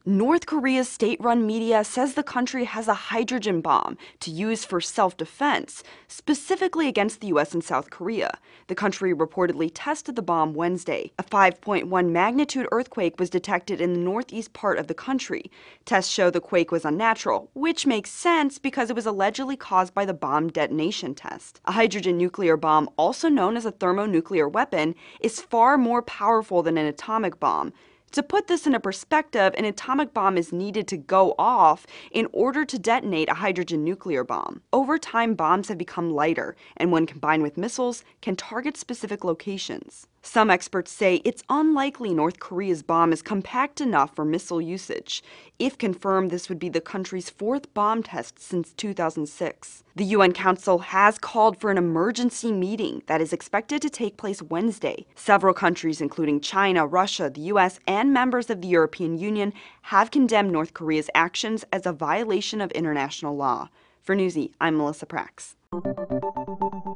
North Korea's state-run media says the country has a hydrogen bomb to use for self-defense, specifically against the U.S. and South Korea. The country reportedly tested the bomb Wednesday. A 5.1 magnitude earthquake was detected in the northeast part of the country. Tests show the quake was unnatural, which makes sense because it was allegedly caused by the bomb detonation test. A hydrogen nuclear bomb, also known as a thermonuclear weapon, is far more powerful than an atomic bomb. To put this into perspective, an atomic bomb is needed to go off in order to detonate a hydrogen nuclear bomb. Over time, bombs have become lighter, and when combined with missiles, can target specific locations. Some experts say it's unlikely North Korea's bomb is compact enough for missile usage. If confirmed, this would be the country's fourth bomb test since 2006. The UN Council has called for an emergency meeting that is expected to take place Wednesday. Several countries, including China, Russia, the US, and members of the European Union, have condemned North Korea's actions as a violation of international law. For Newsy, I'm Melissa Prax.